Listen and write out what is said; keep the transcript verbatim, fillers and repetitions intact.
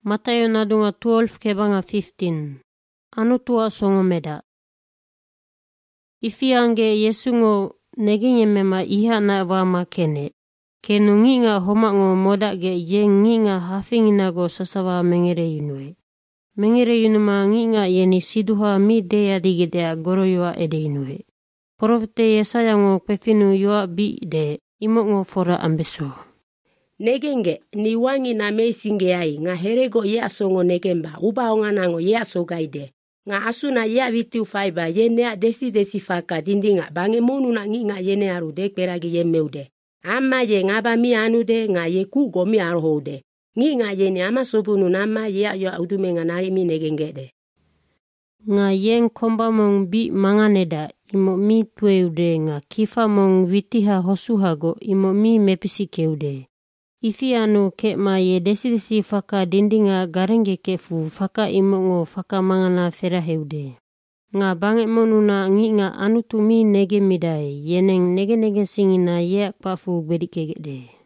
Matayo nadunga twelve kebanga fifteen. Anu tua songo meda. Ifiange Yesungo neginye mema iha na wama kene. Kenu nginga homango moda ge ye nginga hafingina go sasawa mengere yunue. Mengere yunuma nginga yeni siduha mi deya digidea goroyoa ede inue. Profete Yesaya ngo pefinu yoa bi de imo ngo fora ambeso. Negenge ni wangi na meisinge ai nga herego ye asongo negemba uba onga nango ye asogaide. Nga asuna ye avitiu faiba ye nea desi desi faka dindinga bange monu na nginga ye ne arude kperagi ye meude. Ama ye ngaba mi anude nga ye kugo mi arhode. Nginga ye ni ama sobunu nama ye ayo audume nga nari mi negengede. Nga yen komba mong bi manganeda imo mi tueude nga kifa mong vitiha hosuhago imo mi mepisi keude. Ifi anu ke ma ye desi desi faka dindinga garenge kefu faka imo ngo faka mangana fera heude. Nga bange monuna nginga anu tumi nege midai yeneng nege nege singina ye pafu bedikegede.